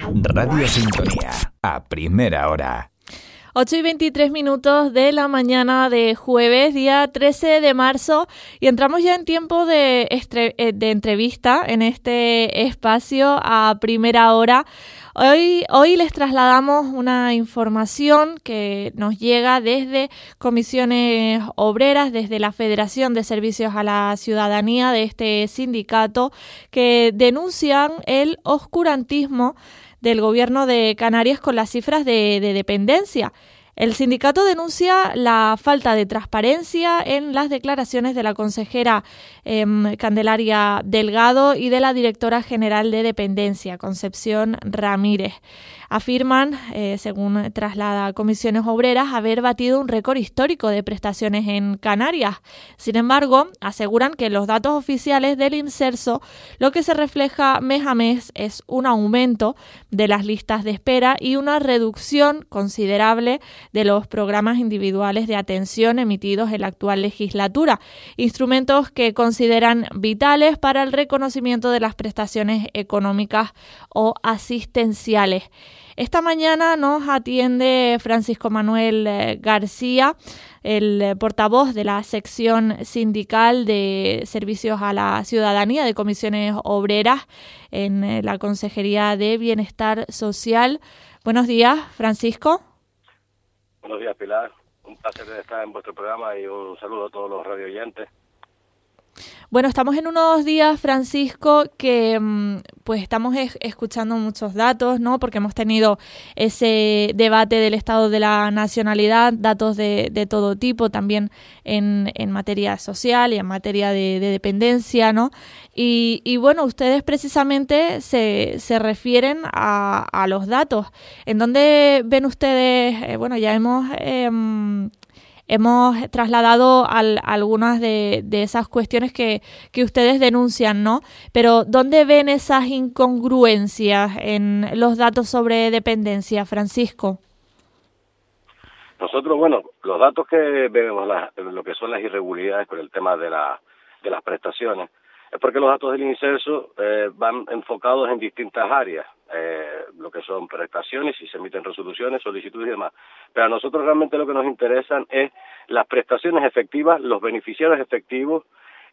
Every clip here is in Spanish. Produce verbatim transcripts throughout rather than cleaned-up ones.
Radio Sintonía, a primera hora. ocho y veintitrés minutos de la mañana de jueves, día trece de marzo, y entramos ya en tiempo de, estre- de entrevista en este espacio a primera hora. Hoy, hoy les trasladamos una información que nos llega desde comisiones obreras, desde la Federación de Servicios a la Ciudadanía de este sindicato, que denuncian el oscurantismo del gobierno de Canarias con las cifras de, de dependencia. El sindicato denuncia la falta de transparencia en las declaraciones de la consejera eh, Candelaria Delgado y de la directora general de dependencia, Concepción Ramírez. Afirman, eh, según traslada Comisiones Obreras, haber batido un récord histórico de prestaciones en Canarias. Sin embargo, aseguran que los datos oficiales del INSERSO lo que se refleja mes a mes es un aumento de las listas de espera y una reducción considerable de los programas individuales de atención emitidos en la actual legislatura, instrumentos que consideran vitales para el reconocimiento de las prestaciones económicas o asistenciales. Esta mañana nos atiende Francisco Manuel García, el portavoz de la sección sindical de Servicios a la Ciudadanía de Comisiones Obreras en la Consejería de Bienestar Social. Buenos días, Francisco. Buenos días, Pilar. Un placer estar en vuestro programa y un saludo a todos los radioyentes. Bueno, estamos en unos días, Francisco, que pues estamos es- escuchando muchos datos, ¿no? Porque hemos tenido ese debate del estado de la nacionalidad, datos de, de todo tipo, también en, en materia social y en materia de, de dependencia, ¿no? Y, y bueno, ustedes precisamente se, se refieren a, a los datos. ¿En dónde ven ustedes? Eh, bueno, ya hemos... Eh, Hemos trasladado al, algunas de, de esas cuestiones que, que ustedes denuncian, ¿no? Pero ¿dónde ven esas incongruencias en los datos sobre dependencia, Francisco? Nosotros, bueno, los datos que vemos, la, lo que son las irregularidades con el tema de, la, de las prestaciones, es porque los datos del INSERSO eh, van enfocados en distintas áreas, eh, lo que son prestaciones, si se emiten resoluciones, solicitudes y demás. Pero a nosotros realmente lo que nos interesan es las prestaciones efectivas, los beneficiarios efectivos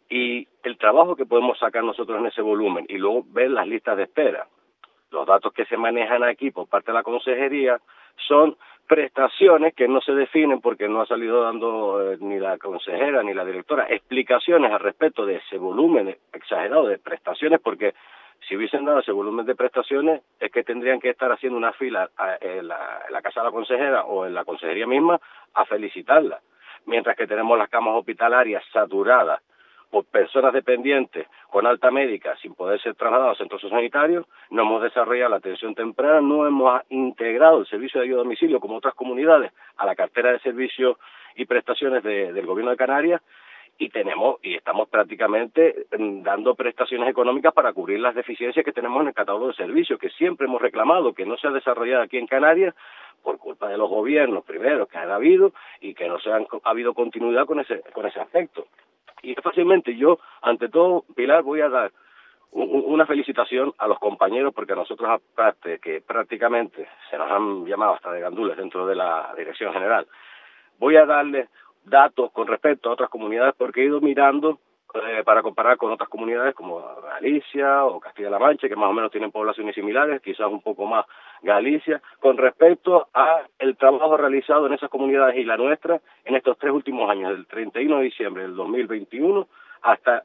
y el trabajo que podemos sacar nosotros en ese volumen y luego ver las listas de espera. Los datos que se manejan aquí por parte de la consejería son prestaciones que no se definen porque no ha salido dando eh, ni la consejera ni la directora explicaciones al respecto de ese volumen exagerado de prestaciones, porque si hubiesen dado ese volumen de prestaciones es que tendrían que estar haciendo una fila a, en, la, en la casa de la consejera o en la consejería misma a felicitarla, mientras que tenemos las camas hospitalarias saturadas por personas dependientes con alta médica sin poder ser trasladados a centros sanitarios. No hemos desarrollado la atención temprana, no hemos integrado el servicio de ayuda a domicilio como otras comunidades a la cartera de servicios y prestaciones de, del gobierno de Canarias, y tenemos y estamos prácticamente dando prestaciones económicas para cubrir las deficiencias que tenemos en el catálogo de servicios, que siempre hemos reclamado que no se ha desarrollado aquí en Canarias por culpa de los gobiernos primeros que han habido y que no se han ha habido continuidad con ese con ese aspecto. Y fácilmente yo, ante todo, Pilar, voy a dar un, una felicitación a los compañeros, porque a nosotros, aparte que prácticamente se nos han llamado hasta de gandules dentro de la Dirección General, voy a darles datos con respecto a otras comunidades, porque he ido mirando eh, para comparar con otras comunidades como Galicia o Castilla-La Mancha, que más o menos tienen poblaciones similares, quizás un poco más Galicia, con respecto a el trabajo realizado en esas comunidades y la nuestra en estos tres últimos años, del treinta y uno de diciembre del dos mil veintiuno hasta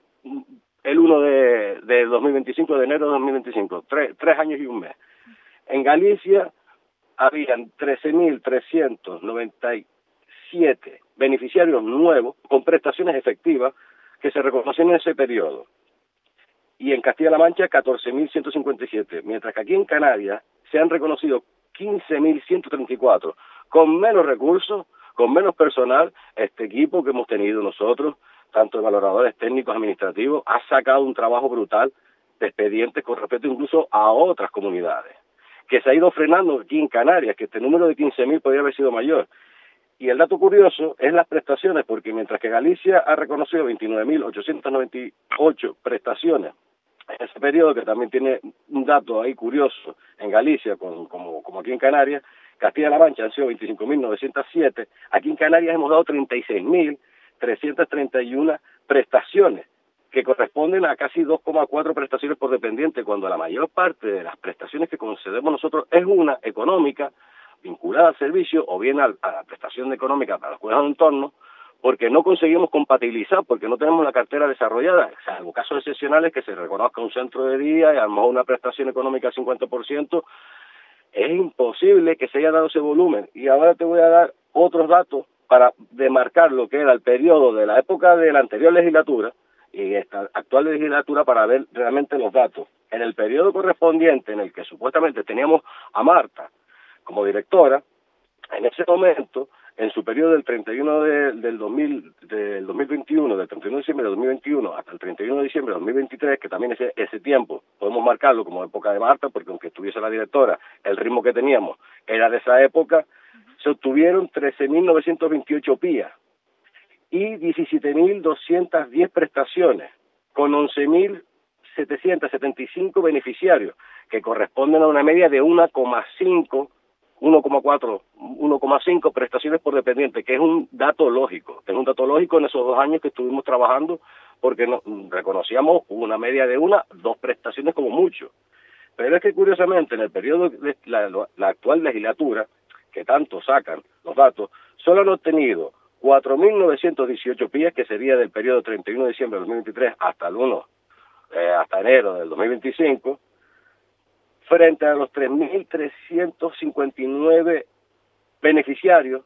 el uno de, de dos mil veinticinco, de enero de dos mil veinticinco, tres, tres años y un mes. En Galicia habían trece mil trescientos noventa y siete beneficiarios nuevos con prestaciones efectivas que se reconocen en ese periodo. Y en Castilla-La Mancha, catorce mil ciento cincuenta y siete, mientras que aquí en Canarias se han reconocido quince mil ciento treinta y cuatro, con menos recursos, con menos personal. Este equipo que hemos tenido nosotros, tanto de valoradores técnicos, administrativos, ha sacado un trabajo brutal de expedientes con respecto incluso a otras comunidades, que se ha ido frenando aquí en Canarias, que este número de quince mil podría haber sido mayor. Y el dato curioso es las prestaciones, porque mientras que Galicia ha reconocido veintinueve mil ochocientas noventa y ocho prestaciones En ese periodo, que también tiene un dato ahí curioso, en Galicia, con, como, como aquí en Canarias, Castilla-La Mancha han sido veinticinco mil novecientos siete, aquí en Canarias hemos dado treinta y seis mil trescientas treinta y una prestaciones, que corresponden a casi dos coma cuatro prestaciones por dependiente, cuando la mayor parte de las prestaciones que concedemos nosotros es una económica, vinculada al servicio, o bien a, a la prestación económica para los cuidados de entorno, porque no conseguimos compatibilizar, porque no tenemos la cartera desarrollada, salvo casos excepcionales que se reconozca un centro de día y a lo mejor una prestación económica al cincuenta por ciento, es imposible que se haya dado ese volumen. Y ahora te voy a dar otros datos para demarcar lo que era el periodo de la época de la anterior legislatura y esta actual legislatura, para ver realmente los datos. En el periodo correspondiente en el que supuestamente teníamos a Marta como directora, en ese momento, en su periodo del treinta y uno de, del, dos mil, del dos mil veintiuno, del treinta y uno de diciembre de dos mil veintiuno hasta el treinta y uno de diciembre de dos mil veintitrés, que también ese, ese tiempo podemos marcarlo como época de Marta, porque aunque estuviese la directora, el ritmo que teníamos era de esa época, se obtuvieron trece mil novecientos veintiocho P I A y diecisiete mil doscientas diez prestaciones, con once mil setecientos setenta y cinco beneficiarios, que corresponden a una media de uno coma cinco uno coma cuatro, uno coma cinco prestaciones por dependiente, que es un dato lógico, es un dato lógico en esos dos años que estuvimos trabajando, porque no, reconocíamos una media de una, dos prestaciones como mucho. Pero es que curiosamente en el periodo de la, la actual legislatura, que tanto sacan los datos, solo han obtenido cuatro mil novecientos dieciocho P I A, que sería del periodo treinta y uno de diciembre de dos mil veintitrés hasta el uno, eh, hasta enero del dos mil veinticinco, frente a los tres mil trescientos cincuenta y nueve beneficiarios,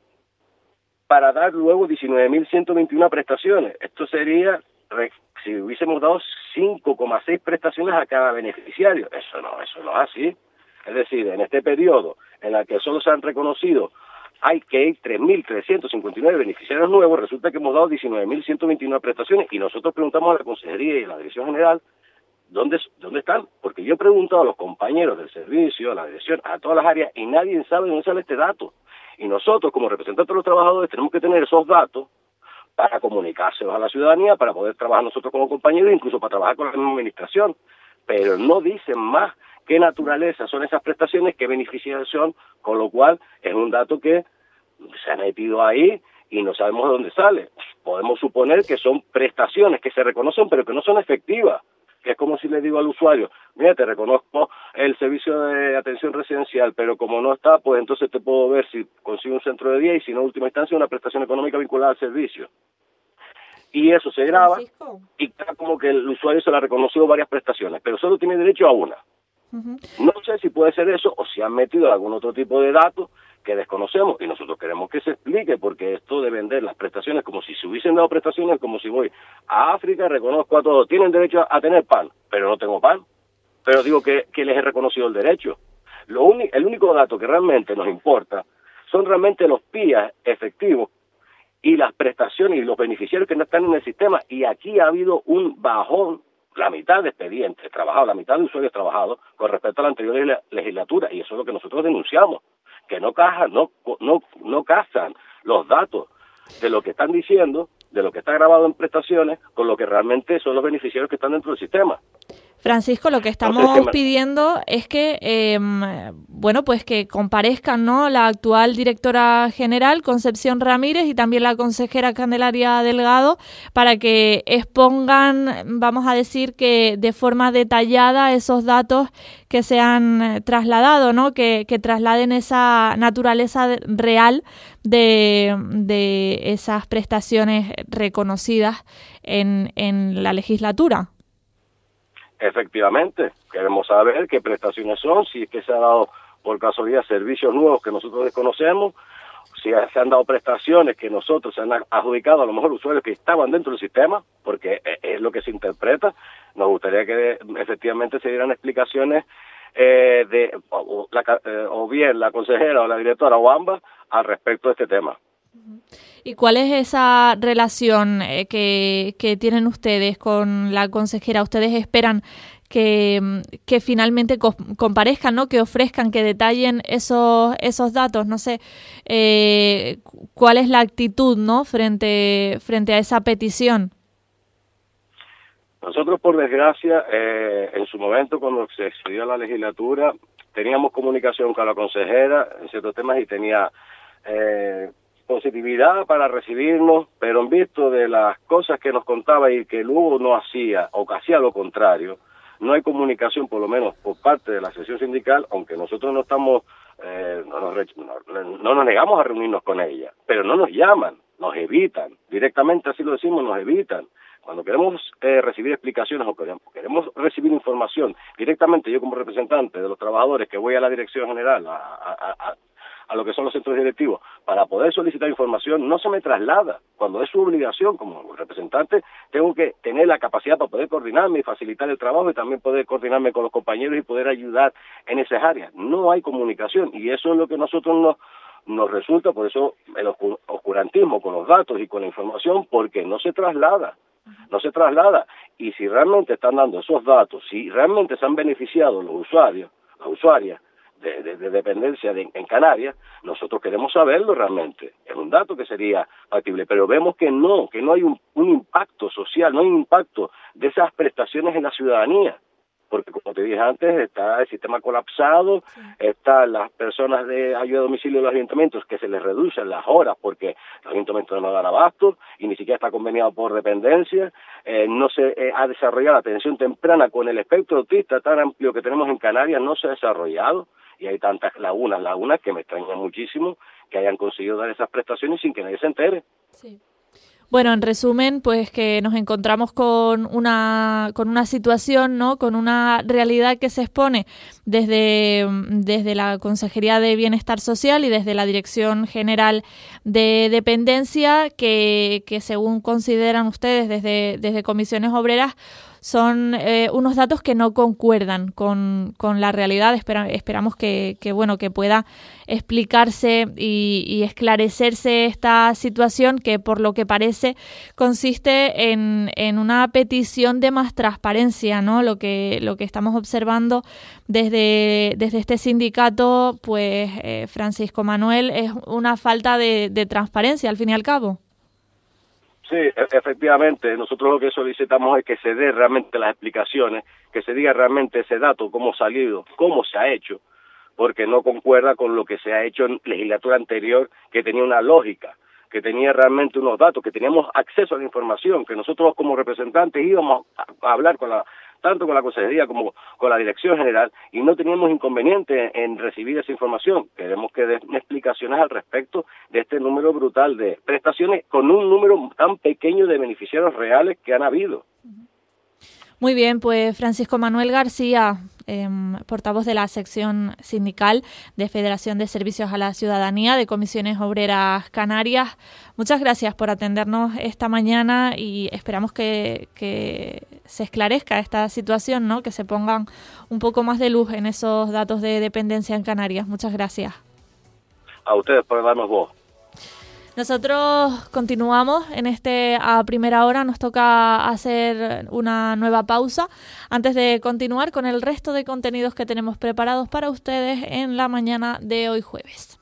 para dar luego diecinueve mil ciento veintiuna prestaciones. Esto sería, si hubiésemos dado cinco coma seis prestaciones a cada beneficiario. Eso no, eso no es así. Es decir, en este periodo en el que solo se han reconocido hay que hay tres mil trescientos cincuenta y nueve beneficiarios nuevos, resulta que hemos dado diecinueve mil ciento veintiuna prestaciones, y nosotros preguntamos a la Consejería y a la Dirección General, ¿Dónde, ¿Dónde están? Porque yo he preguntado a los compañeros del servicio, a la dirección, a todas las áreas, y nadie sabe dónde sale este dato. Y nosotros, como representantes de los trabajadores, tenemos que tener esos datos para comunicárselos a la ciudadanía, para poder trabajar nosotros como compañeros, incluso para trabajar con la misma administración. Pero no dicen más qué naturaleza son esas prestaciones, qué beneficios son, con lo cual es un dato que se ha metido ahí y no sabemos de dónde sale. Podemos suponer que son prestaciones que se reconocen, pero que no son efectivas. Que es como si le digo al usuario, mira, te reconozco el servicio de atención residencial, pero como no está, pues entonces te puedo ver si consigo un centro de día y si no, en última instancia, una prestación económica vinculada al servicio. Y eso se graba, Francisco, y está como que el usuario se le ha reconocido varias prestaciones, pero solo tiene derecho a una. Uh-huh. No sé si puede ser eso o si han metido algún otro tipo de datos que desconocemos, y nosotros queremos que se explique, porque esto de vender las prestaciones como si se hubiesen dado prestaciones, como si voy a África, reconozco a todos, tienen derecho a tener pan, pero no tengo pan, pero digo que, que les he reconocido el derecho. Lo uni- el único dato que realmente nos importa son realmente los P I A efectivos y las prestaciones y los beneficiarios que no están en el sistema, y aquí ha habido un bajón, la mitad de expedientes trabajados, la mitad de usuarios trabajados con respecto a la anterior legislatura, y eso es lo que nosotros denunciamos, que no cajan, no, no, no casan los datos de lo que están diciendo, de lo que está grabado en prestaciones, con lo que realmente son los beneficiarios que están dentro del sistema. Francisco, lo que estamos no sé, me... pidiendo es que, eh, bueno, pues que comparezcan, ¿no?, la actual directora general, Concepción Ramírez, y también la consejera Candelaria Delgado, para que expongan, vamos a decir, que de forma detallada esos datos que se han trasladado, ¿no?, que, que trasladen esa naturaleza real de, de esas prestaciones reconocidas en, en la legislatura. Efectivamente, queremos saber qué prestaciones son, si es que se han dado por casualidad servicios nuevos que nosotros desconocemos, si se han dado prestaciones que nosotros se han adjudicado a lo mejor usuarios que estaban dentro del sistema, porque es lo que se interpreta. Nos gustaría que efectivamente se dieran explicaciones eh, de o, la, eh, o bien la consejera o la directora o ambas al respecto de este tema. ¿Y cuál es esa relación eh, que, que tienen ustedes con la consejera? ¿Ustedes esperan que, que finalmente co- comparezcan, ¿no?, que ofrezcan, que detallen esos esos datos? No sé, eh, ¿cuál es la actitud, ¿no?, frente frente a esa petición? Nosotros, por desgracia, eh, en su momento, cuando se accedió a la legislatura, teníamos comunicación con la consejera en ciertos temas y tenía eh, positividad para recibirnos, pero en visto de las cosas que nos contaba y que luego no hacía, o que hacía lo contrario, no hay comunicación, por lo menos por parte de la sección sindical, aunque nosotros no estamos, eh, no, nos, no, no nos negamos a reunirnos con ella, pero no nos llaman, nos evitan, directamente así lo decimos, nos evitan. Cuando queremos eh, recibir explicaciones o queremos, queremos recibir información directamente, yo como representante de los trabajadores que voy a la dirección general, a, a, a, a lo que son los centros directivos, para poder solicitar información, no se me traslada. Cuando es su obligación como representante, tengo que tener la capacidad para poder coordinarme y facilitar el trabajo y también poder coordinarme con los compañeros y poder ayudar en esas áreas. No hay comunicación y eso es lo que nosotros nos... nos resulta, por eso el oscurantismo con los datos y con la información, porque no se traslada, no se traslada, y si realmente están dando esos datos, si realmente se han beneficiado los usuarios, las usuarias de, de, de dependencia de, en Canarias, nosotros queremos saberlo realmente, es un dato que sería factible, pero vemos que no, que no hay un, un impacto social, no hay un impacto de esas prestaciones en la ciudadanía. Porque como te dije antes, está el sistema colapsado, sí. Están las personas de ayuda a domicilio de los ayuntamientos que se les reducen las horas porque los ayuntamientos no dan abasto y ni siquiera está conveniado por dependencia, eh, no se eh, ha desarrollado la atención temprana con el espectro autista tan amplio que tenemos en Canarias, no se ha desarrollado y hay tantas lagunas, lagunas que me extrañan muchísimo que hayan conseguido dar esas prestaciones sin que nadie se entere. Sí. Bueno, en resumen, pues que nos encontramos con una con una situación, ¿no? Con una realidad que se expone desde, desde la Consejería de Bienestar Social y desde la Dirección General de Dependencia, que, que según consideran ustedes desde, desde Comisiones Obreras, son eh, unos datos que no concuerdan con, con la realidad. Espera, esperamos que, que bueno que pueda explicarse y, y esclarecerse esta situación que por lo que parece consiste en, en una petición de más transparencia, ¿no? Lo que lo que estamos observando desde, desde este sindicato, pues eh, Francisco Manuel, es una falta de, de transparencia al fin y al cabo. Sí, efectivamente, nosotros lo que solicitamos es que se dé realmente las explicaciones, que se diga realmente ese dato, cómo ha salido, cómo se ha hecho, porque no concuerda con lo que se ha hecho en legislatura anterior, que tenía una lógica, que tenía realmente unos datos, que teníamos acceso a la información, que nosotros como representantes íbamos a hablar con la tanto con la Consejería como con la Dirección General, y no teníamos inconveniente en recibir esa información. Queremos que den explicaciones al respecto de este número brutal de prestaciones con un número tan pequeño de beneficiarios reales que han habido. Muy bien, pues Francisco Manuel García, eh, portavoz de la sección sindical de Federación de Servicios a la Ciudadanía de Comisiones Obreras Canarias, muchas gracias por atendernos esta mañana y esperamos que, que se esclarezca esta situación, ¿no? Que se pongan un poco más de luz en esos datos de dependencia en Canarias. Muchas gracias. A ustedes por darnos voz. Nosotros continuamos en este a primera hora, nos toca hacer una nueva pausa antes de continuar con el resto de contenidos que tenemos preparados para ustedes en la mañana de hoy jueves.